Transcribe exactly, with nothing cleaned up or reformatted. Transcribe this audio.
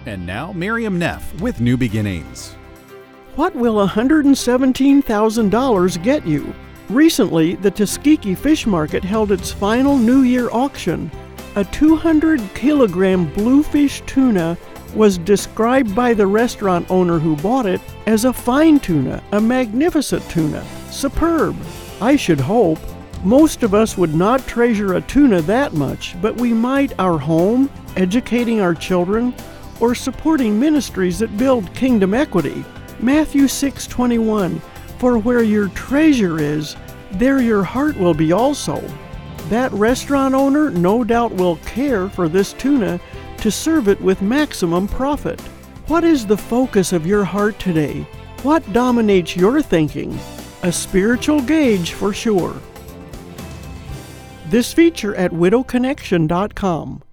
And now, Miriam Neff with New Beginnings. What will one hundred seventeen thousand dollars get you? Recently, the Tuskegee Fish Market held its final New Year auction. A two hundred kilogram bluefish tuna was described by the restaurant owner who bought it as a fine tuna, a magnificent tuna, superb. I should hope. Most of us would not treasure a tuna that much, but we might our home, educating our children, or supporting ministries that build kingdom equity. Matthew six twenty-one, for where your treasure is, there your heart will be also. That restaurant owner no doubt will care for this tuna to serve it with maximum profit. What is the focus of your heart today? What dominates your thinking? A spiritual gauge for sure. This feature at widow connection dot com.